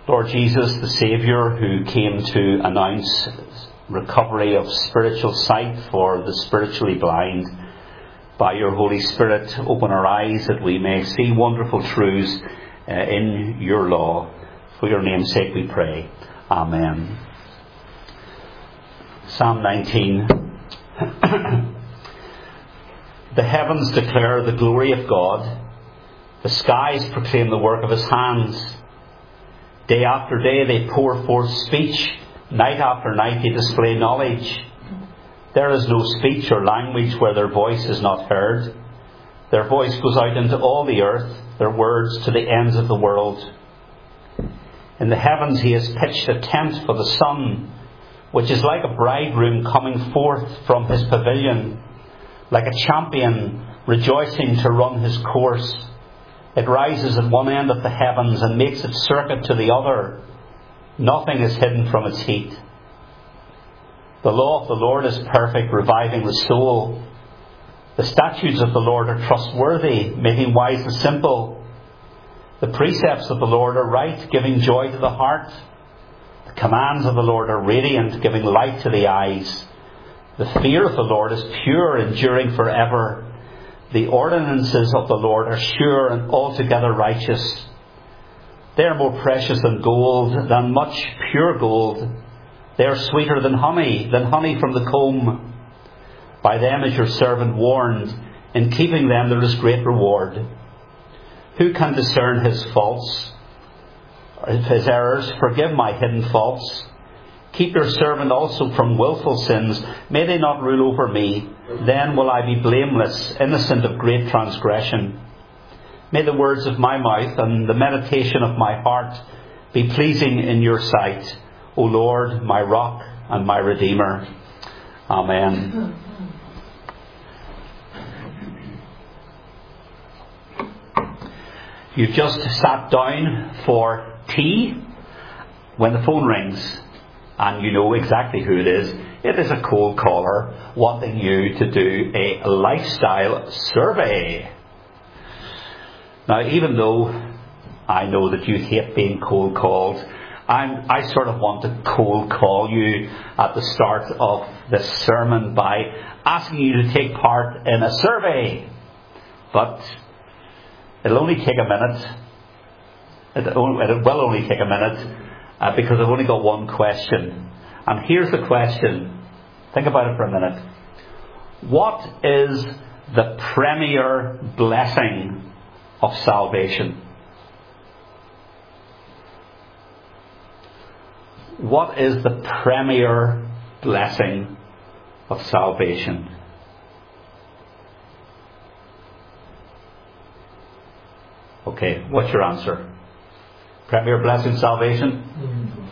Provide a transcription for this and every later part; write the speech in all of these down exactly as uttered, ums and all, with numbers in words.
Lord Jesus, the Saviour who came to announce recovery of spiritual sight for the spiritually blind, by your Holy Spirit, open our eyes that we may see wonderful truths uh, in your law. For your name's sake we pray. Amen. Psalm nineteen. The heavens declare the glory of God. The skies proclaim the work of his hands. Day after day they pour forth speech. Night after night they display knowledge. There is no speech or language where their voice is not heard. Their voice goes out into all the earth, their words to the ends of the world. In the heavens he has pitched a tent for the sun, which is like a bridegroom coming forth from his pavilion, like a champion rejoicing to run his course. It rises at one end of the heavens and makes its circuit to the other. Nothing is hidden from its heat. The law of the Lord is perfect, reviving the soul. The statutes of the Lord are trustworthy, making wise the simple. The precepts of the Lord are right, giving joy to the heart. The commands of the Lord are radiant, giving light to the eyes. The fear of the Lord is pure, enduring forever. The ordinances of the Lord are sure and altogether righteous. They are more precious than gold, than much pure gold. They are sweeter than honey, than honey from the comb. By them is your servant warned. In keeping them there is great reward. Who can discern his faults, his errors? Forgive my hidden faults. Keep your servant also from willful sins. May they not rule over me. Then will I be blameless, innocent of great transgression. May the words of my mouth and the meditation of my heart be pleasing in your sight, O Lord, my rock and my redeemer. Amen. You've just sat down for tea when the phone rings. And you know exactly who it is. It is a cold caller wanting you to do a lifestyle survey. Now, even though I know that you hate being cold called, I'm, I sort of want to cold call you at the start of this sermon by asking you to take part in a survey. But it'll only take a minute. It, it will only take a minute. Uh, because I've only got one question. And here's the question. Think about it for a minute. What is the premier blessing of salvation? What is the premier blessing of salvation? Okay, what's your answer? Premier blessing, salvation?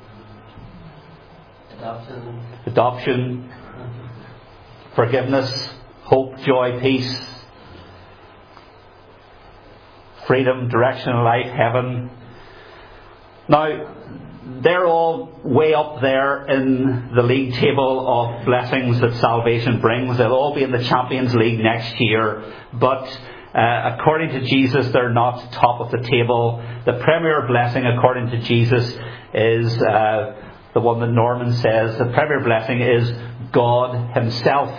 Adoption. Adoption. Forgiveness. Hope, joy, peace. Freedom, direction in life, heaven. Now, they're all way up there in the league table of blessings that salvation brings. They'll all be in the Champions League next year. But Uh, according to Jesus, they're not top of the table. The premier blessing, according to Jesus, is uh, the one that Norman says. The premier blessing is God Himself.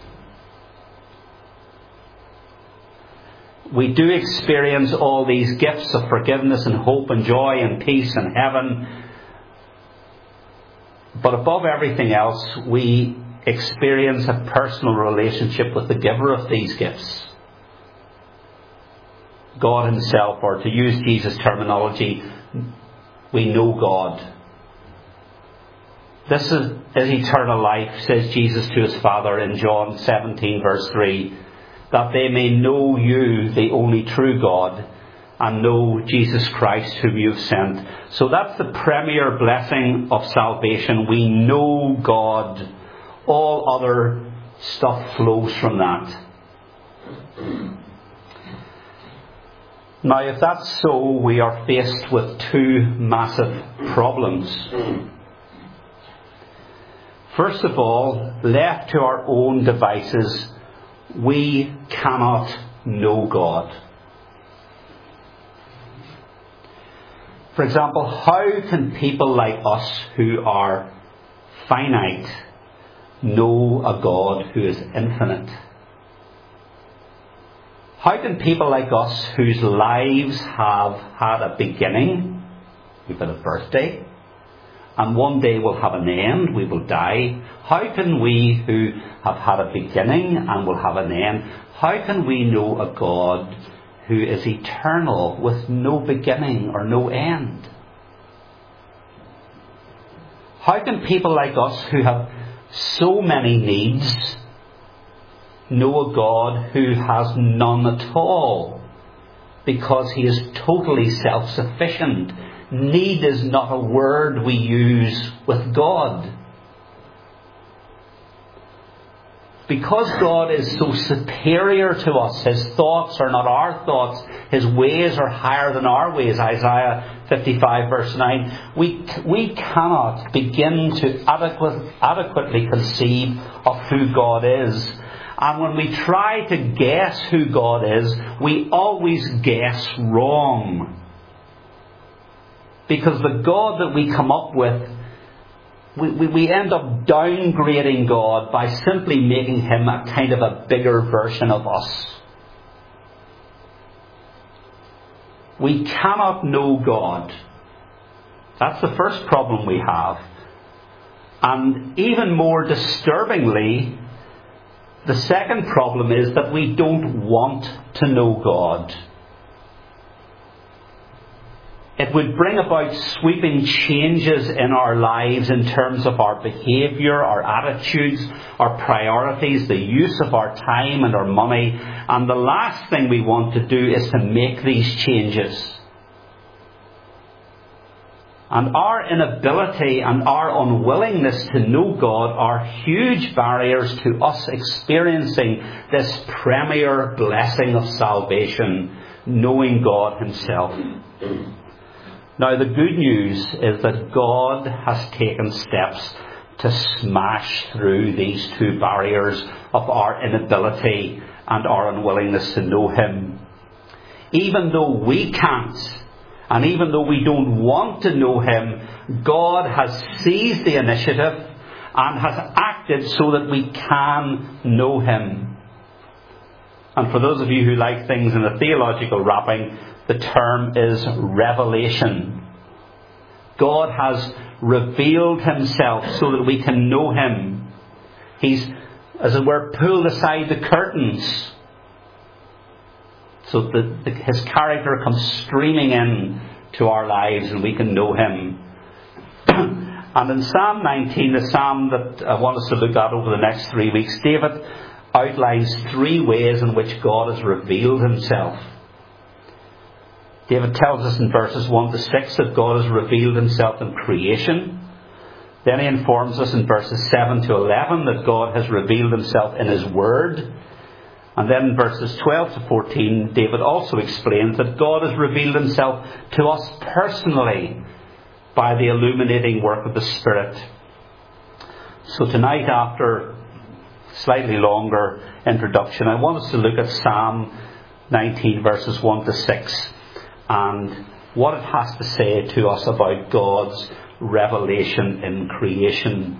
We do experience all these gifts of forgiveness and hope and joy and peace and heaven. But above everything else, we experience a personal relationship with the giver of these gifts. God Himself, or to use Jesus' terminology, we know God. This is, is eternal life, says Jesus to His Father in John seventeen verse three, that they may know you, the only true God, and know Jesus Christ whom you have sent. So that's the premier blessing of salvation. We know God. All other stuff flows from that. Now, if that's so, we are faced with two massive problems. First of all, left to our own devices, we cannot know God. For example, how can people like us who are finite know a God who is infinite? How can people like us whose lives have had a beginning, we've had a birthday, and one day will have an end, we will die, how can we who have had a beginning and will have an end, how can we know a God who is eternal with no beginning or no end? How can people like us who have so many needs know a God who has none at all, because he is totally self-sufficient? Need is not a word we use with God. Because God is so superior to us, his thoughts are not our thoughts, his ways are higher than our ways, Isaiah fifty-five verse nine, we, we cannot begin to adequate, adequately conceive of who God is. And when we try to guess who God is, we always guess wrong. Because the God that we come up with, we, we, we end up downgrading God by simply making him a kind of a bigger version of us. We cannot know God. That's the first problem we have. And even more disturbingly, the second problem is that we don't want to know God. It would bring about sweeping changes in our lives in terms of our behaviour, our attitudes, our priorities, the use of our time and our money. And the last thing we want to do is to make these changes. And our inability and our unwillingness to know God are huge barriers to us experiencing this premier blessing of salvation, knowing God himself. Now, the good news is that God has taken steps to smash through these two barriers of our inability and our unwillingness to know him. Even though we can't, and even though we don't want to know him, God has seized the initiative and has acted so that we can know him. And for those of you who like things in a theological wrapping, the term is revelation. God has revealed himself so that we can know him. He's, as it were, pulled aside the curtains so that the, his character comes streaming in to our lives and we can know him. And in Psalm nineteen, the psalm that I want us to look at over the next three weeks, David outlines three ways in which God has revealed himself. David tells us in verses one to six that God has revealed himself in creation. Then he informs us in verses seven to eleven that God has revealed himself in his word. And then in verses twelve to fourteen, David also explains that God has revealed himself to us personally by the illuminating work of the Spirit. So tonight, after a slightly longer introduction, I want us to look at Psalm nineteen verses one to six and what it has to say to us about God's revelation in creation.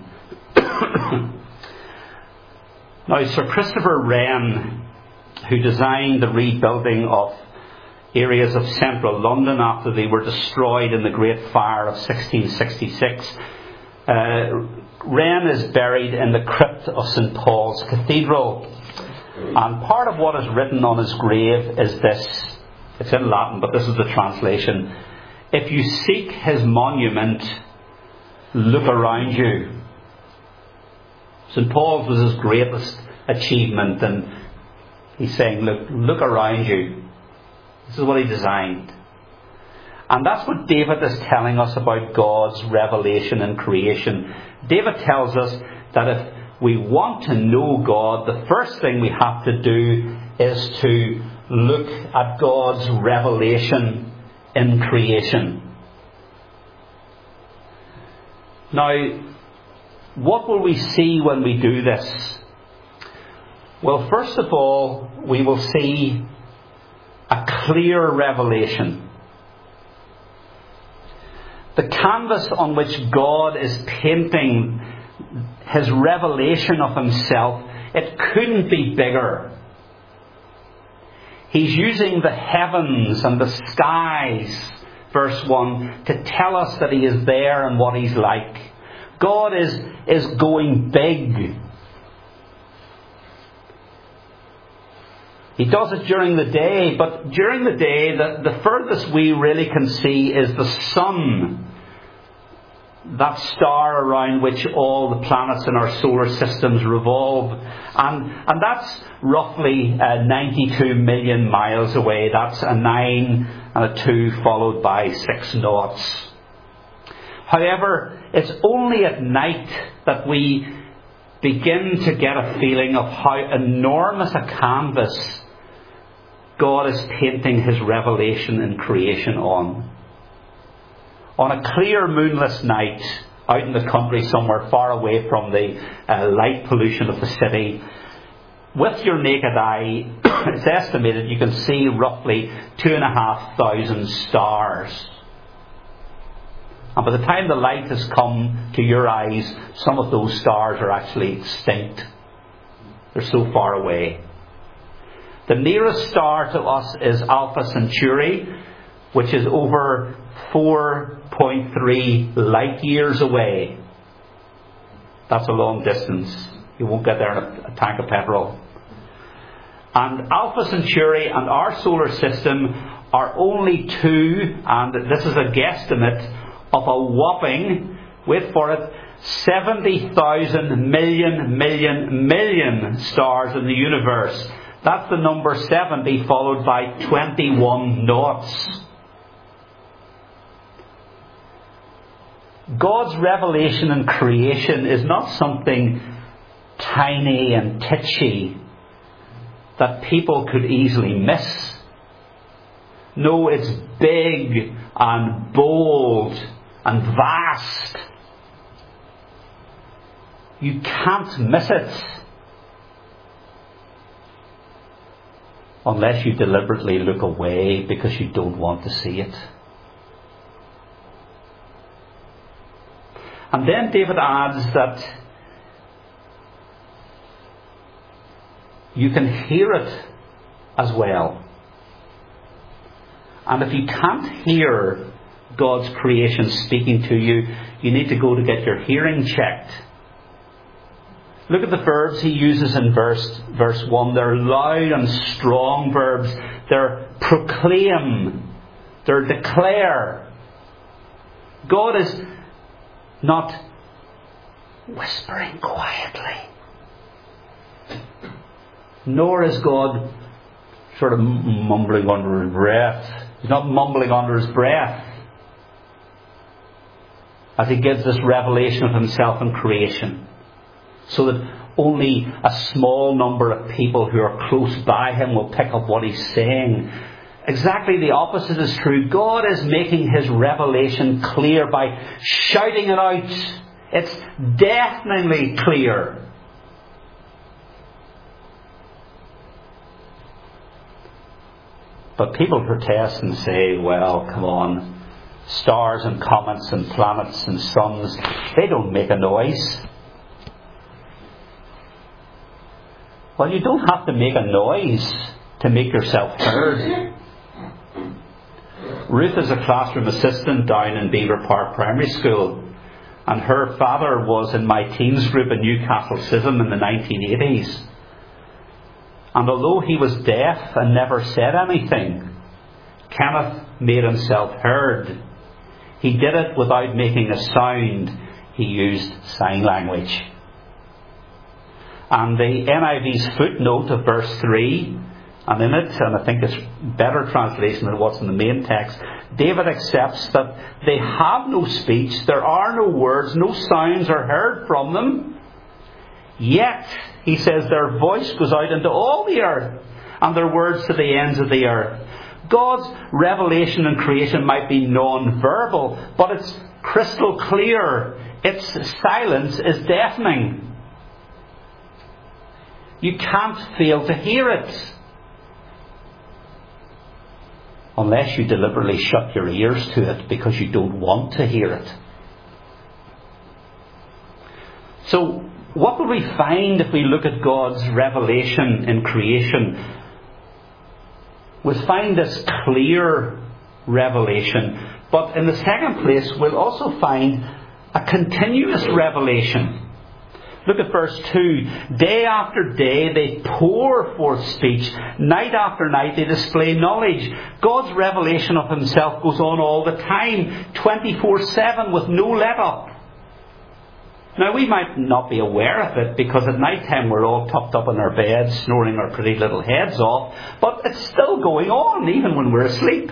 Now, Sir Christopher Wren, who designed the rebuilding of areas of central London after they were destroyed in the Great Fire of sixteen sixty-six, uh, Wren is buried in the crypt of Saint Paul's Cathedral. And part of what is written on his grave is this. It's in Latin, but this is the translation. If you seek his monument, look around you. Saint Paul's was his greatest achievement, and he's saying, look, look around you. This is what he designed. And that's what David is telling us about God's revelation in creation. David tells us that if we want to know God, the first thing we have to do is to look at God's revelation in creation. Now, what will we see when we do this? Well, first of all, we will see a clear revelation. The canvas on which God is painting His revelation of Himself, it couldn't be bigger. He's using the heavens and the skies, verse one, to tell us that He is there and what He's like. God is, is going big. He does it during the day, but during the day, the, the furthest we really can see is the sun. That star around which all the planets in our solar systems revolve. And, and that's roughly uh, ninety-two million miles away. That's a nine and a two followed by six noughts. However, it's only at night that we begin to get a feeling of how enormous a canvas God is painting His revelation in creation on. On a clear moonless night, out in the country somewhere far away from the uh, light pollution of the city, with your naked eye, it's estimated you can see roughly two and a half thousand stars. And by the time the light has come to your eyes, some of those stars are actually extinct. They're so far away. The nearest star to us is Alpha Centauri, which is over four point three light years away. That's a long distance. You won't get there in a, a tank of petrol. And Alpha Centauri and our solar system are only two, and this is a guesstimate, of a whopping, wait for it, seventy thousand million, million, million stars in the universe. That's the number seventy followed by twenty-one noughts. God's revelation in creation is not something tiny and titchy that people could easily miss. No, it's big and bold and vast. You can't miss it unless you deliberately look away because you don't want to see it. And then David adds that you can hear it as well. And if you can't hear God's creation speaking to you, you need to go to get your hearing checked. Look at the verbs he uses in verse, verse one. They're loud and strong verbs. They're proclaim. They're declare. God is not whispering quietly. Nor is God sort of mumbling under his breath. He's not mumbling under his breath as he gives this revelation of himself in creation, so that only a small number of people who are close by him will pick up what he's saying. Exactly the opposite is true. God is making his revelation clear by shouting it out. It's deafeningly clear. But people protest and say, well, come on, stars and comets and planets and suns, they don't make a noise. Well, you don't have to make a noise to make yourself heard. Ruth is a classroom assistant down in Beaver Park Primary School, and her father was in my teens group in Newcastle C I S M in the nineteen eighties. And although he was deaf and never said anything, Kenneth made himself heard. He did it without making a sound. He used sign language. And the N I V's footnote of verse three, and in it, and I think it's better translation than what's in the main text, David accepts that they have no speech, there are no words, no sounds are heard from them. Yet, he says, their voice goes out into all the earth, and their words to the ends of the earth. God's revelation in creation might be non-verbal, but it's crystal clear. Its silence is deafening. You can't fail to hear it. unless you deliberately shut your ears to it because you don't want to hear it. So, what will we find if we look at God's revelation in creation? We'll find this clear revelation. But in the second place, we'll also find a continuous revelation. Look at verse two. Day after day they pour forth speech. Night after night they display knowledge. God's revelation of himself goes on all the time, twenty-four seven, with no let-up. Now, we might not be aware of it because at night time we're all tucked up in our beds, snoring our pretty little heads off, but it's still going on even when we're asleep.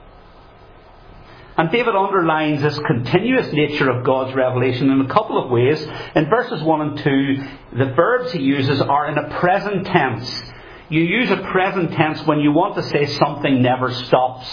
And David underlines this continuous nature of God's revelation in a couple of ways. In verses one and two, the verbs he uses are in a present tense. You use a present tense when you want to say something never stops.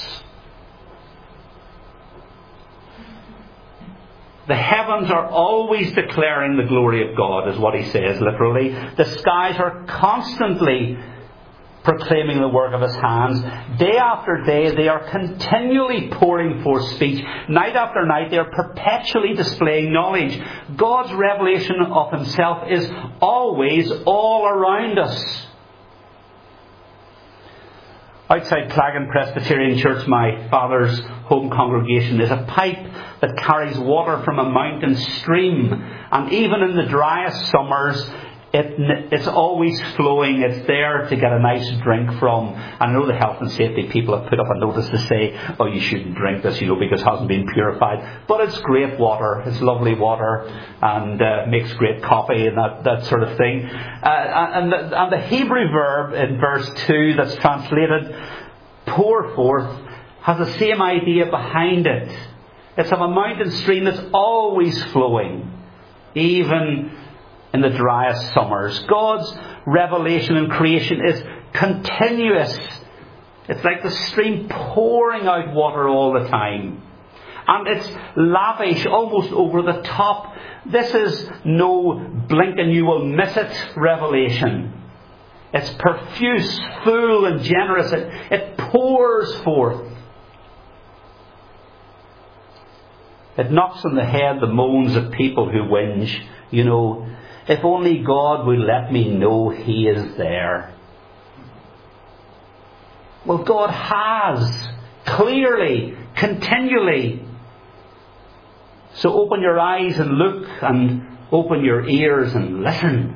The heavens are always declaring the glory of God, is what he says, literally. The skies are constantly proclaiming the work of his hands. Day after day, they are continually pouring forth speech. Night after night, they are perpetually displaying knowledge. God's revelation of himself is always all around us. Outside Clagan Presbyterian Church, my father's home congregation, is a pipe that carries water from a mountain stream. And even in the driest summers, it, it's always flowing. It's there to get a nice drink from. I know the health and safety people have put up a notice to say, oh, you shouldn't drink this, you know, because it hasn't been purified. But it's great water. It's lovely water and uh, makes great coffee and that, that sort of thing. Uh, and, the, and the Hebrew verb in verse two that's translated pour forth has the same idea behind it. It's of a mountain stream that's always flowing, even in the driest summers. God's revelation in creation is continuous. It's like the stream pouring out water all the time. And it's lavish, almost over the top. This is no blink and you will miss it revelation. It's profuse, full and generous. It, it pours forth. It knocks on the head the moans of people who whinge. You know, if only God would let me know he is there. Well, God has, clearly, continually. So open your eyes and look, and open your ears and listen.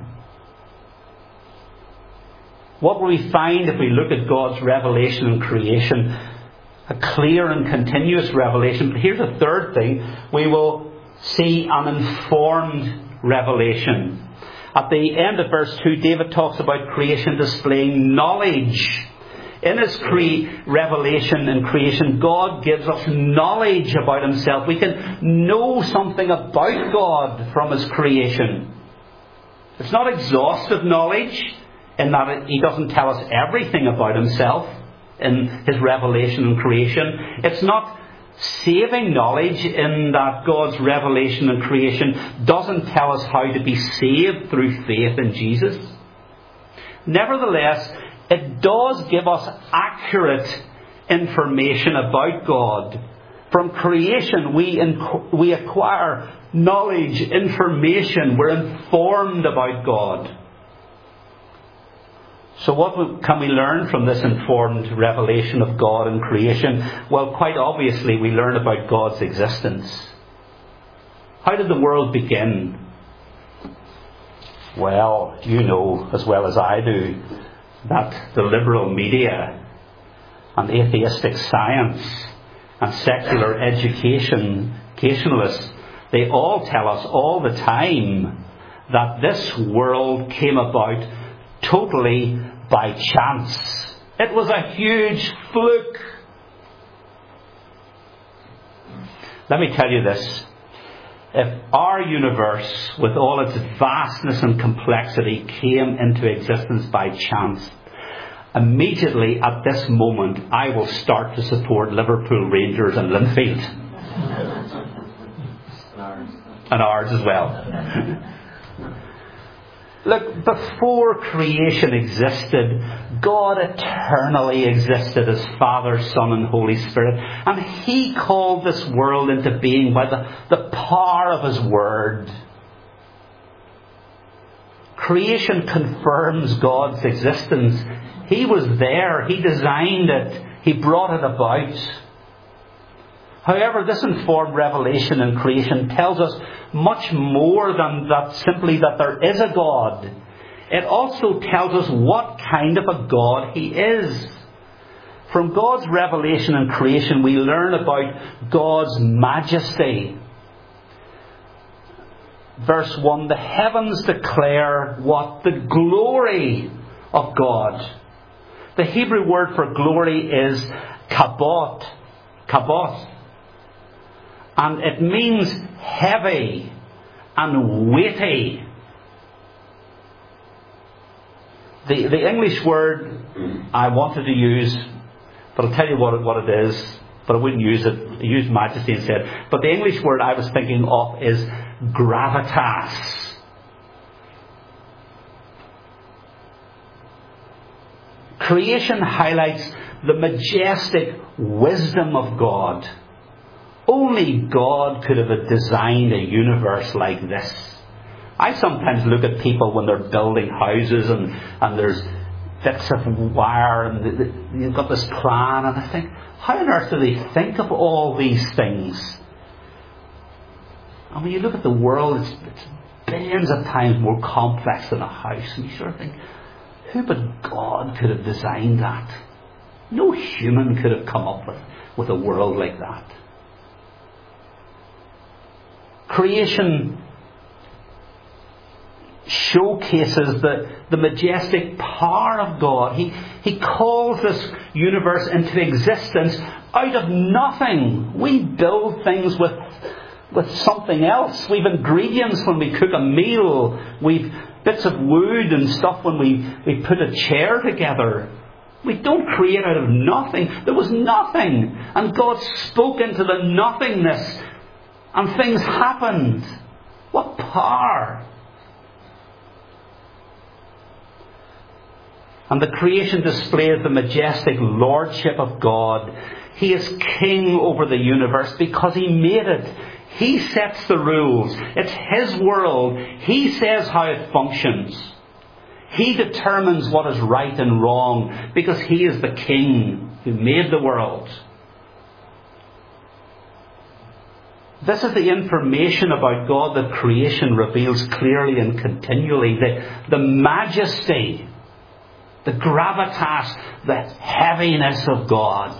What will we find if we look at God's revelation in creation? A clear and continuous revelation. But here's a third thing. We will see an informed revelation. At the end of verse two, David talks about creation displaying knowledge. In his cre- revelation in creation, God gives us knowledge about himself. We can know something about God from his creation. It's not exhaustive knowledge in that he doesn't tell us everything about himself in his revelation in creation. It's not saving knowledge in that God's revelation in creation doesn't tell us how to be saved through faith in Jesus. Nevertheless, it does give us accurate information about God. From creation, we, inc- we acquire knowledge, information. We're informed about God. So what can we learn from this informed revelation of God in creation? Well, quite obviously, we learn about God's existence. How did the world begin? Well, you know as well as I do that the liberal media and atheistic science and secular education, educationalists, they all tell us all the time that this world came about totally by chance. It was a huge fluke. Let me tell you this. If our universe, with all its vastness and complexity, came into existence by chance, immediately at this moment, I will start to support Liverpool Rangers and Linfield. And ours as well. Look, before creation existed, God eternally existed as Father, Son and Holy Spirit. And He called this world into being by the, the power of His Word. Creation confirms God's existence. He was there. He designed it. He brought it about. However, this informed revelation in creation tells us much more than that, simply that there is a God. It also tells us what kind of a God He is. From God's revelation in creation, we learn about God's majesty. Verse one, the heavens declare what? The glory of God. The Hebrew word for glory is kabot. Kabot. And it means heavy and weighty. The, the English word I wanted to use, but I'll tell you what it, what it is, but I wouldn't use it. I used majesty instead. But the English word I was thinking of is gravitas. Creation highlights the majestic wisdom of God. Only God could have designed a universe like this. I sometimes look at people when they're building houses and, and there's bits of wire and you've got this plan, and I think, how on earth do they think of all these things? And when you look at the world, it's, it's billions of times more complex than a house, and you sort of think, who but God could have designed that? No human could have come up with, with a world like that. Creation showcases the, the majestic power of God. He, he calls this universe into existence out of nothing. We build things with, with something else. We've ingredients when we cook a meal. We've bits of wood and stuff when we, we put a chair together. We don't create out of nothing. There was nothing. And God spoke into the nothingness. And things happened. What power! And the creation displays the majestic lordship of God. He is king over the universe because He made it. He sets the rules. It's His world. He says how it functions. He determines what is right and wrong because He is the king who made the world. This is the information about God that creation reveals clearly and continually. The, the majesty, the gravitas, the heaviness of God.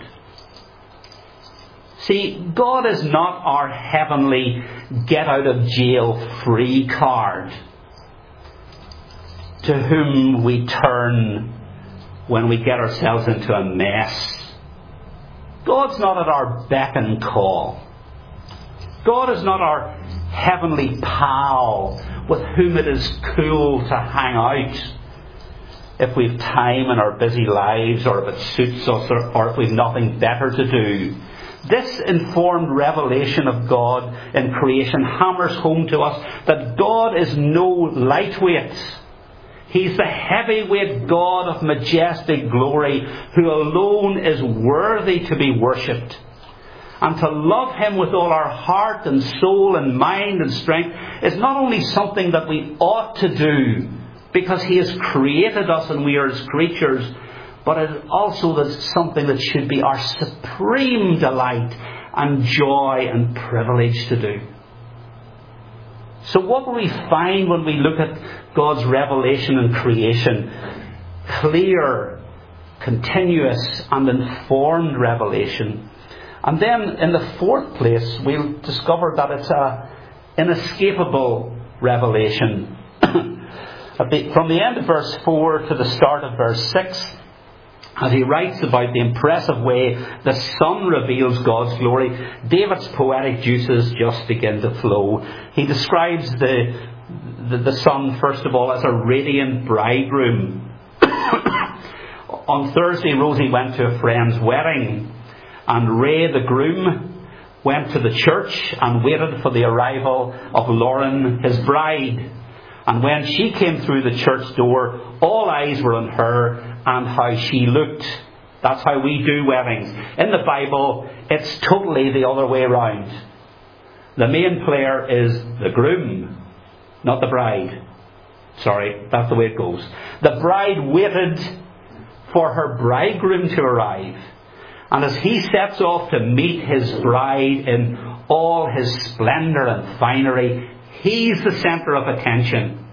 See, God is not our heavenly get-out-of-jail-free card to whom we turn when we get ourselves into a mess. God's not at our beck and call. God is not our heavenly pal with whom it is cool to hang out if we've time in our busy lives, or if it suits us, or, or if we've nothing better to do. This informed revelation of God in creation hammers home to us that God is no lightweight. He's the heavyweight God of majestic glory, who alone is worthy to be worshipped. And to love Him with all our heart and soul and mind and strength is not only something that we ought to do because He has created us and we are His creatures, but it is also something that should be our supreme delight and joy and privilege to do. So what will we find when we look at God's revelation and creation? Clear, continuous and informed revelation. And then in the fourth place, we'll discover that it's an inescapable revelation. From the end of verse four to the start of verse six, as he writes about the impressive way the sun reveals God's glory, David's poetic juices just begin to flow. He describes the, the, the sun, first of all, as a radiant bridegroom. On Thursday, Rosie went to a friend's wedding. And Ray, the groom, went to the church and waited for the arrival of Lauren, his bride. And when she came through the church door, all eyes were on her and how she looked. That's how we do weddings. In the Bible, it's totally the other way around. The main player is the groom, not the bride. Sorry, that's the way it goes. The bride waited for her bridegroom to arrive. And as he sets off to meet his bride in all his splendour and finery, he's the centre of attention.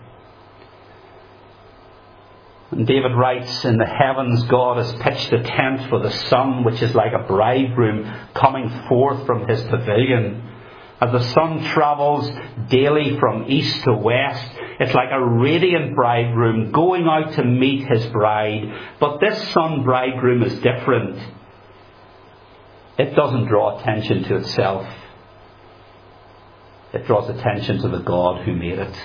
And David writes, in the heavens God has pitched a tent for the sun, which is like a bridegroom coming forth from his pavilion. As the sun travels daily from east to west, it's like a radiant bridegroom going out to meet his bride. But this sun bridegroom is different. It doesn't draw attention to itself. It draws attention to the God who made it.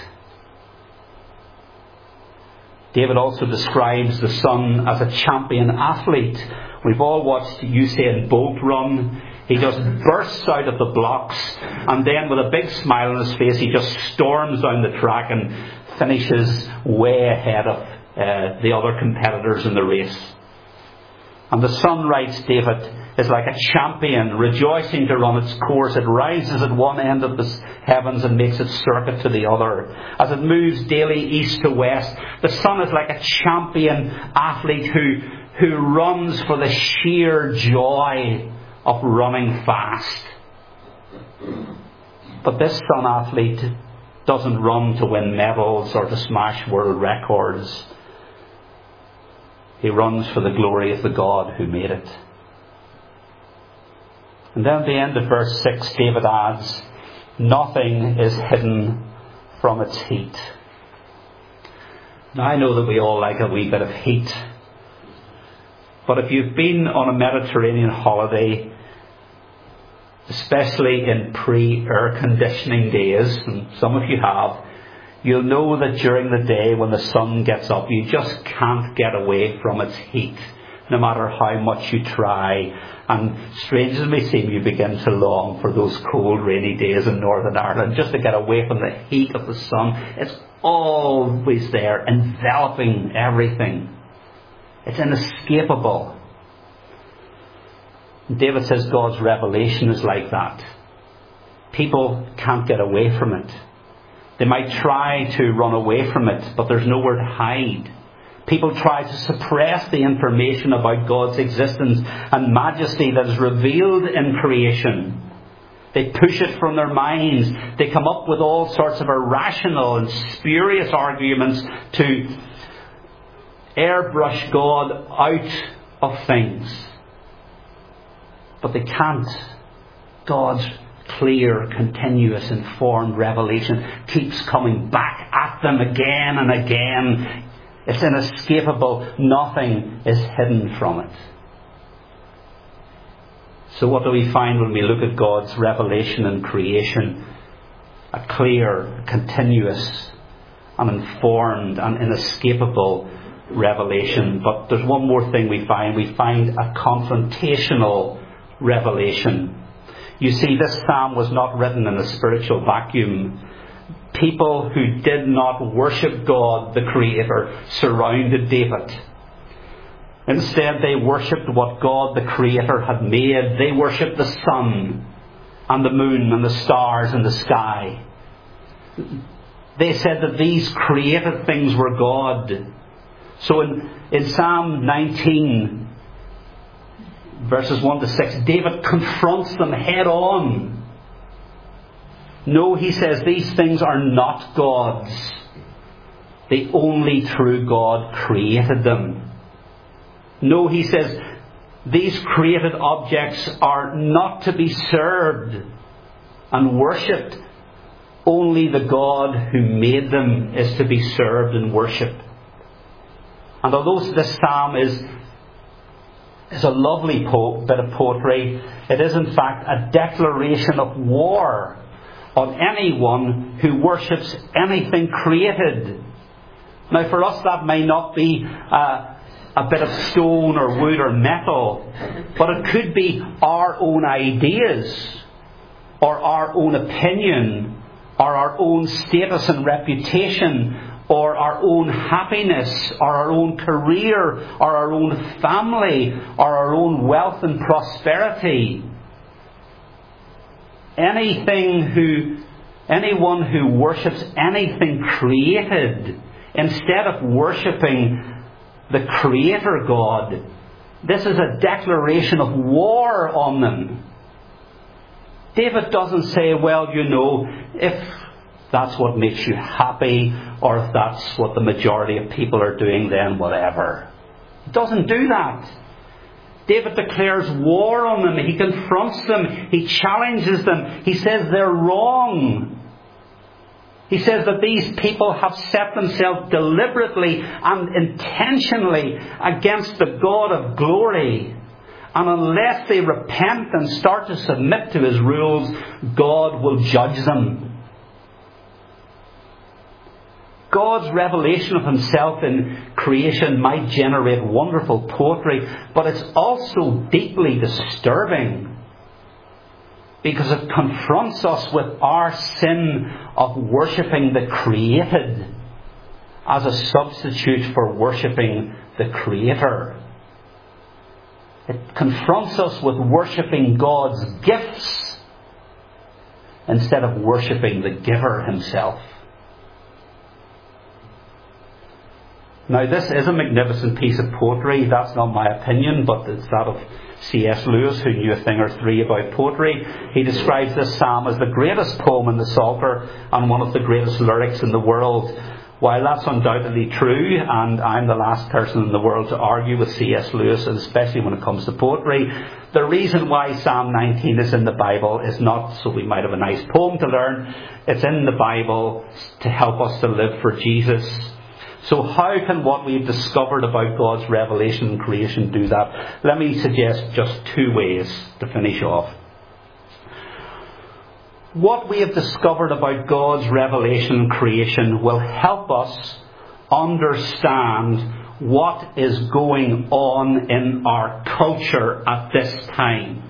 David also describes the sun as a champion athlete. We've all watched Usain Bolt run. He just bursts out of the blocks, and then with a big smile on his face, he just storms down the track and finishes way ahead of uh, the other competitors in the race. And the sun, writes David, is like a champion rejoicing to run its course. It rises at one end of the heavens and makes its circuit to the other. As it moves daily east to west, the sun is like a champion athlete who, who runs for the sheer joy of running fast. But this sun athlete doesn't run to win medals or to smash world records. He runs for the glory of the God who made it. And then at the end of verse six, David adds, nothing is hidden from its heat. Now I know that we all like a wee bit of heat. But if you've been on a Mediterranean holiday, especially in pre-air conditioning days, and some of you have, you'll know that during the day when the sun gets up, you just can't get away from its heat, no matter how much you try. And strange as it may seem, you begin to long for those cold, rainy days in Northern Ireland, just to get away from the heat of the sun. It's always there, enveloping everything. It's inescapable. David says God's revelation is like that. People can't get away from it. They might try to run away from it, but there's nowhere to hide. People try to suppress the information about God's existence and majesty that is revealed in creation. They push it from their minds. They come up with all sorts of irrational and spurious arguments to airbrush God out of things. But they can't. God's clear, continuous, informed revelation keeps coming back at them again and again. It's inescapable. Nothing is hidden from it. So what do we find when we look at God's revelation in creation? A clear, continuous, and informed and inescapable revelation. But there's one more thing we find. We find a confrontational revelation. You see, this psalm was not written in a spiritual vacuum. People who did not worship God, the Creator, surrounded David. Instead, they worshipped what God, the Creator, had made. They worshipped the sun and the moon and the stars in the sky. They said that these created things were God. So in, in Psalm nineteen, verses one to six, David confronts them head on. No, he says, these things are not God's. The only true God created them. No, he says, these created objects are not to be served and worshipped. Only the God who made them is to be served and worshipped. And although this psalm is, is a lovely po- bit of poetry, it is in fact a declaration of war on anyone who worships anything created. Now for us that may not be uh, a bit of stone or wood or metal, but it could be our own ideas or our own opinion or our own status and reputation, or our own happiness, or our own career, or our own family, or our own wealth and prosperity. Anything who, anyone who worships anything created instead of worshipping the Creator God, this is a declaration of war on them. David doesn't say, well, you know, if that's what makes you happy, or if that's what the majority of people are doing, then whatever. He doesn't do that. David declares war on them. He confronts them. He challenges them. He says they're wrong. He says that these people have set themselves deliberately and intentionally against the God of glory. And unless they repent and start to submit to His rules, God will judge them. God's revelation of Himself in creation might generate wonderful poetry, but it's also deeply disturbing because it confronts us with our sin of worshipping the created as a substitute for worshipping the Creator. It confronts us with worshipping God's gifts instead of worshipping the Giver Himself. Now, this is a magnificent piece of poetry. That's not my opinion, but it's that of C S Lewis, who knew a thing or three about poetry. He describes this psalm as the greatest poem in the Psalter and one of the greatest lyrics in the world. While that's undoubtedly true, and I'm the last person in the world to argue with C S Lewis, especially when it comes to poetry, the reason why Psalm nineteen is in the Bible is not so we might have a nice poem to learn. It's in the Bible to help us to live for Jesus. So how can what we've discovered about God's revelation and creation do that? Let me suggest just two ways to finish off. What we have discovered about God's revelation and creation will help us understand what is going on in our culture at this time.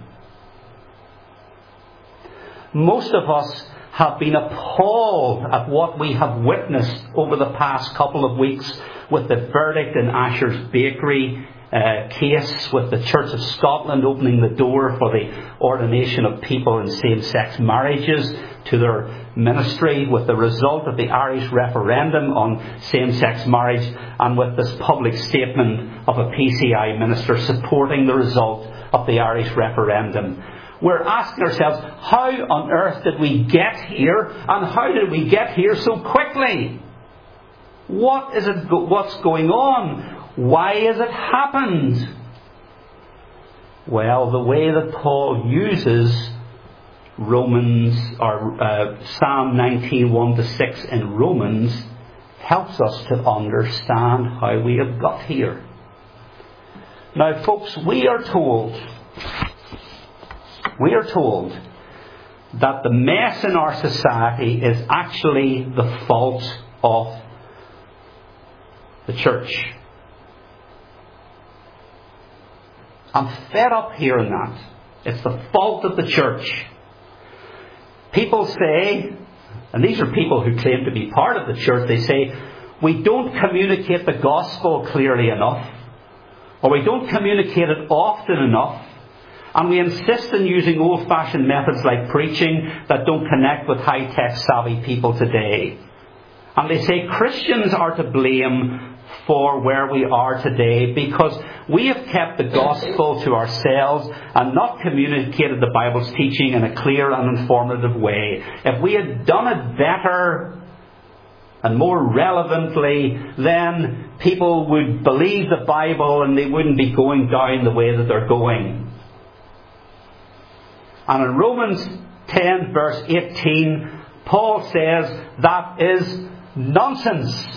Most of us have been appalled at what we have witnessed over the past couple of weeks with the verdict in Asher's Bakery uh, case, with the Church of Scotland opening the door for the ordination of people in same-sex marriages to their ministry, with the result of the Irish referendum on same-sex marriage, and with this public statement of a P C I minister supporting the result of the Irish referendum. We're asking ourselves, how on earth did we get here, and how did we get here so quickly? What is it? Go- what's going on? Why has it happened? Well, the way that Paul uses Romans or uh, Psalm nineteen, one to six in Romans helps us to understand how we have got here. Now, folks, we are told. We are told that the mess in our society is actually the fault of the church. I'm fed up hearing that. It's the fault of the church. People say, and these are people who claim to be part of the church, they say, we don't communicate the gospel clearly enough, or we don't communicate it often enough, and we insist on using old-fashioned methods like preaching that don't connect with high-tech savvy people today. And they say Christians are to blame for where we are today because we have kept the gospel to ourselves and not communicated the Bible's teaching in a clear and informative way. If we had done it better and more relevantly, then people would believe the Bible and they wouldn't be going down the way that they're going. And in Romans ten verse eighteen, Paul says that is nonsense.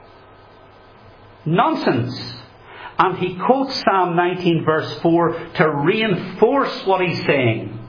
Nonsense. And he quotes Psalm nineteen verse four to reinforce what he's saying.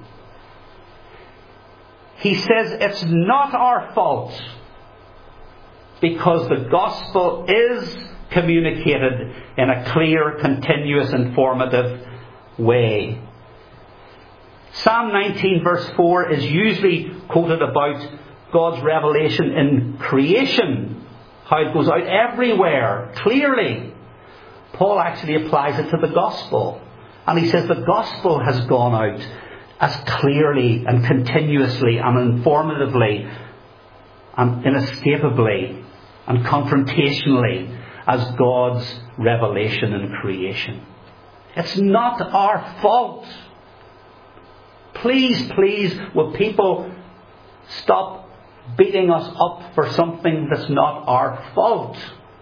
He says it's not our fault because the gospel is communicated in a clear, continuous, informative way. Psalm nineteen verse four is usually quoted about God's revelation in creation, how it goes out everywhere, clearly, Paul actually applies it to the gospel. And he says the gospel has gone out as clearly and continuously and informatively and inescapably and confrontationally as God's revelation in creation. It's not our fault. Please, please, will people stop beating us up for something that's not our fault?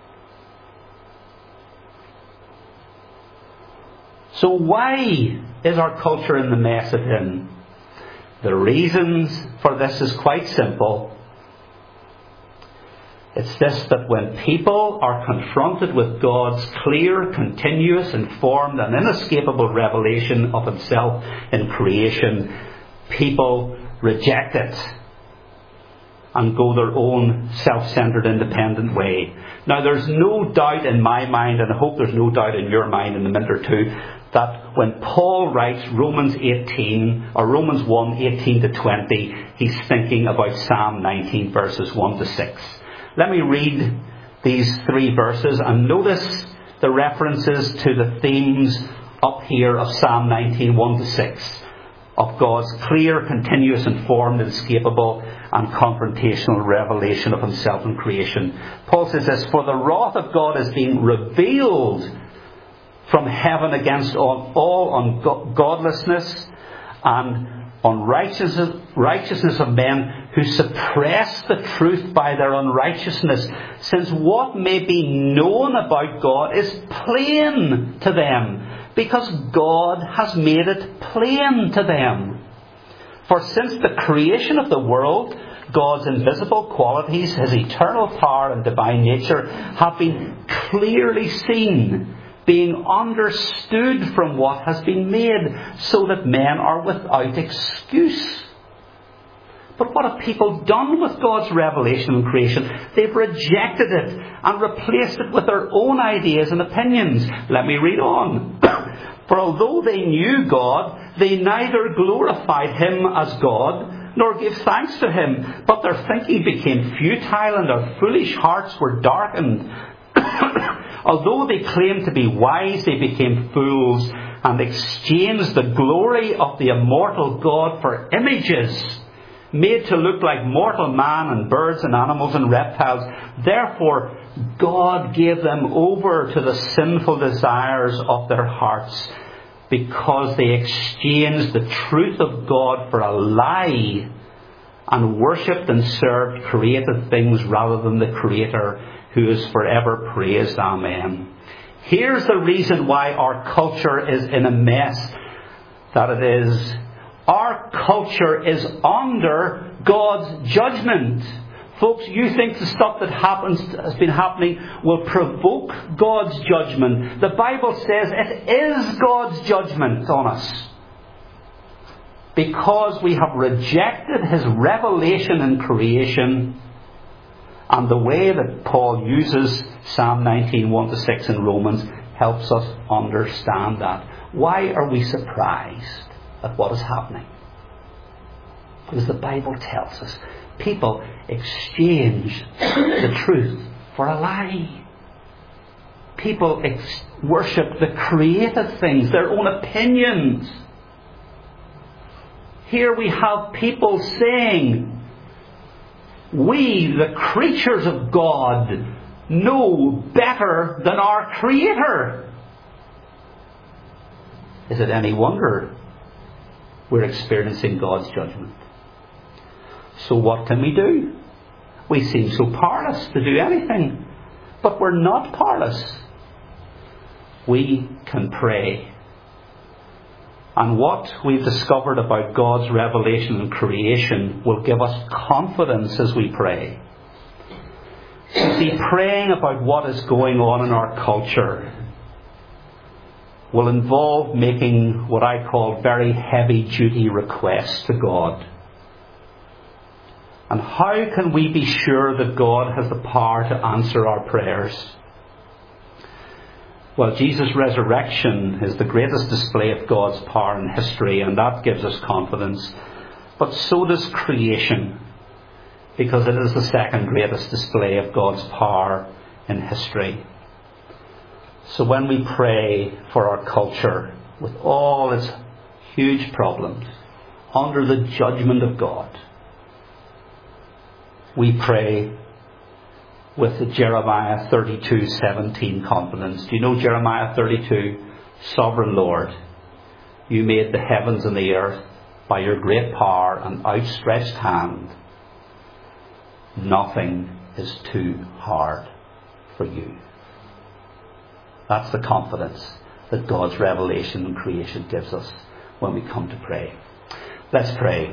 So why is our culture in the mess it's in? The reasons for this is quite simple. It's this, that when people are confronted with God's clear, continuous, informed and inescapable revelation of Himself in creation, people reject it and go their own self-centered, independent way. Now, there's no doubt in my mind, and I hope there's no doubt in your mind in a minute or two, that when Paul writes Romans eighteen, or Romans one, eighteen to twenty, he's thinking about Psalm nineteen, verses one to six. Let me read these three verses and notice the references to the themes up here of Psalm nineteen, one to six, of God's clear, continuous, informed, inescapable and confrontational revelation of Himself in creation. Paul says this, "For the wrath of God is being revealed from heaven against all, all ungodlessness and unrighteousness righteousness of men who suppress the truth by their unrighteousness, since what may be known about God is plain to them, because God has made it plain to them. For since the creation of the world, God's invisible qualities, His eternal power and divine nature, have been clearly seen, being understood from what has been made, so that men are without excuse." But what have people done with God's revelation in creation? They've rejected it and replaced it with their own ideas and opinions. Let me read on. "For although they knew God, they neither glorified Him as God, nor gave thanks to Him, but their thinking became futile and their foolish hearts were darkened. Although they claimed to be wise, they became fools and exchanged the glory of the immortal God for images made to look like mortal man and birds and animals and reptiles. Therefore, God gave them over to the sinful desires of their hearts, because they exchanged the truth of God for a lie and worshipped and served created things rather than the Creator, who is forever praised. Amen." Here's the reason why our culture is in a mess that it is. Our culture is under God's judgment. Folks, you think the stuff that happens has been happening will provoke God's judgment. The Bible says it is God's judgment on us, because we have rejected His revelation in creation. And the way that Paul uses Psalm nineteen, one to six in Romans helps us understand that. Why are we surprised at what is happening? Because the Bible tells us people exchange the truth for a lie. People ex- worship the created things, their own opinions. Here we have people saying, "We, the creatures of God, know better than our Creator." Is it any wonder we're experiencing God's judgment? So what can we do? We seem so powerless to do anything. But we're not powerless. We can pray. And what we've discovered about God's revelation in creation will give us confidence as we pray. You see, praying about what is going on in our culture will involve making what I call very heavy-duty requests to God. And how can we be sure that God has the power to answer our prayers? Well, Jesus' resurrection is the greatest display of God's power in history, and that gives us confidence. But so does creation. because it is the second greatest display of God's power in history. So when we pray for our culture, with all its huge problems, under the judgment of God, we pray with the Jeremiah thirty-two seventeen confidence. Do you know Jeremiah thirty-two? Sovereign Lord, you made the heavens and the earth by your great power and outstretched hand. Nothing is too hard for you. That's the confidence that God's revelation and creation gives us when we come to pray. Let's pray.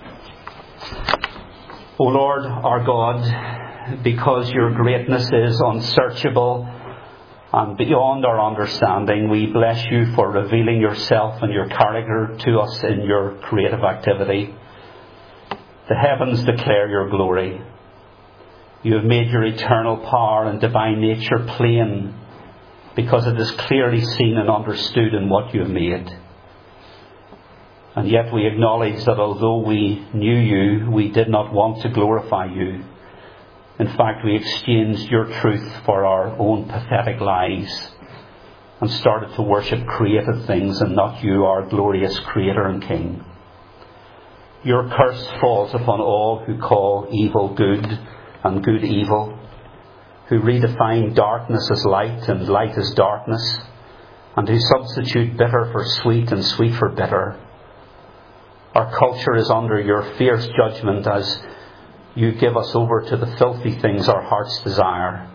O Lord, our God, because your greatness is unsearchable and beyond our understanding, we bless you for revealing yourself and your character to us in your creative activity. The heavens declare your glory. You have made your eternal power and divine nature plain, because it is clearly seen and understood in what you have made. And yet we acknowledge that although we knew you, we did not want to glorify you. In fact, we exchanged your truth for our own pathetic lies and started to worship created things and not you, our glorious Creator and King. Your curse falls upon all who call evil good and good evil, who redefine darkness as light and light as darkness, and who substitute bitter for sweet and sweet for bitter. Our culture is under your fierce judgment as you give us over to the filthy things our hearts desire.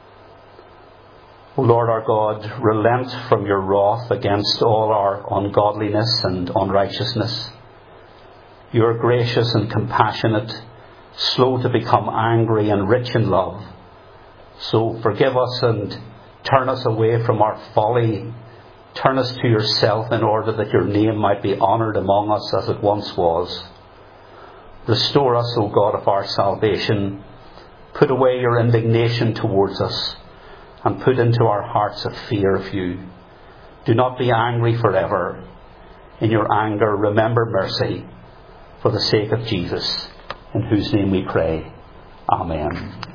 O Lord our God, relent from your wrath against all our ungodliness and unrighteousness. You are gracious and compassionate, slow to become angry and rich in love. So forgive us and turn us away from our folly. Turn us to yourself in order that your name might be honoured among us as it once was. Restore us, O God of our salvation. Put away your indignation towards us and put into our hearts a fear of you. Do not be angry forever. In your anger, remember mercy for the sake of Jesus, in whose name we pray. Amen.